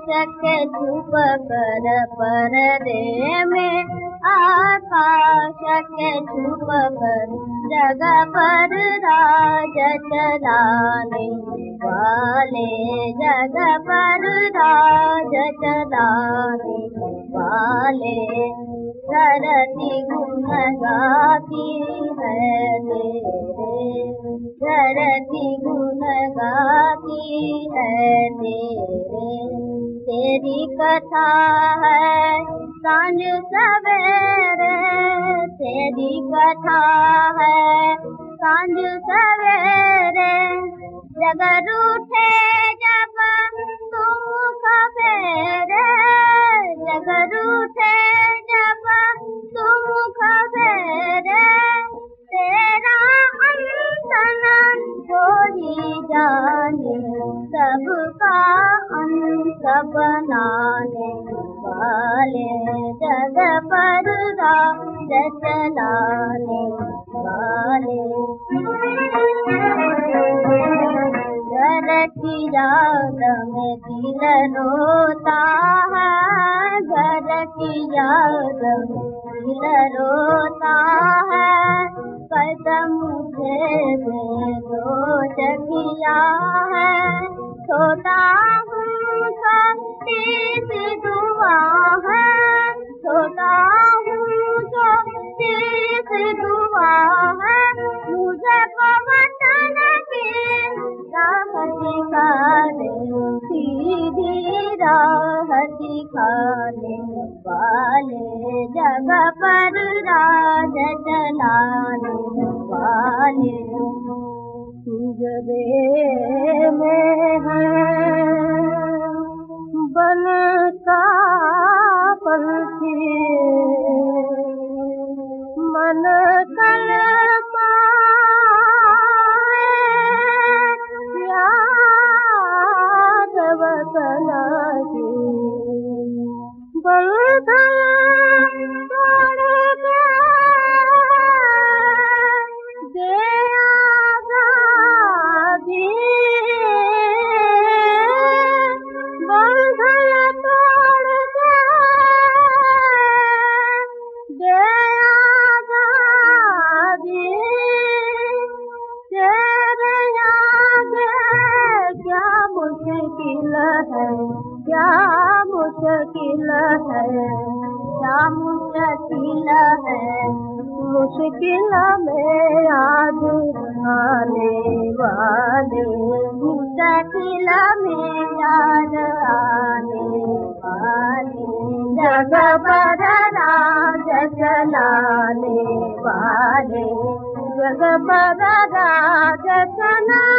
के छुप कर पर्दे में, आकाश के छुप कर जग पर राज चलाने वाले, जग पर राज चलाने वाले। धरती गुण गाती है तेरे, धरती गुण गाती है तेरे। तेरी कथा है सांझ सवेरे, तेरी कथा है सांझ सवेरे। जग रूठे जब तुम सवेरे, जग रूठे जब तुम सवेरे। तेरा अंत न कोई जाने, सबका अंत बनाने वाले, जग पर राज चलाने वाले। घर की याद में दिल रोता है, घर की याद में दिल रोता है। कदम मुझे बेदोष किया है, छोटा हूँ छोटी सी दुआ है, छोटा हूँ छोटी सी दुआ है। मुझे वतन की राह दिखाने, सीधी राह दिखाने वाले, जग पर राज चलाने वाले। जगह में है बनता पंछी, मन कलमा याद वतन की। बंधन तोड़ के दे आज़ादी, बंधन तोड़ के दे आज़ादी। तेरे आगे क्या मुश्किल है, क्या मुश्किल है, क्या मुश्किल है। मुश्किल में याद आने वाले, मुश्किल में याद आने वाले। जग पर राज चलाने वाले, जग पर राज चलाने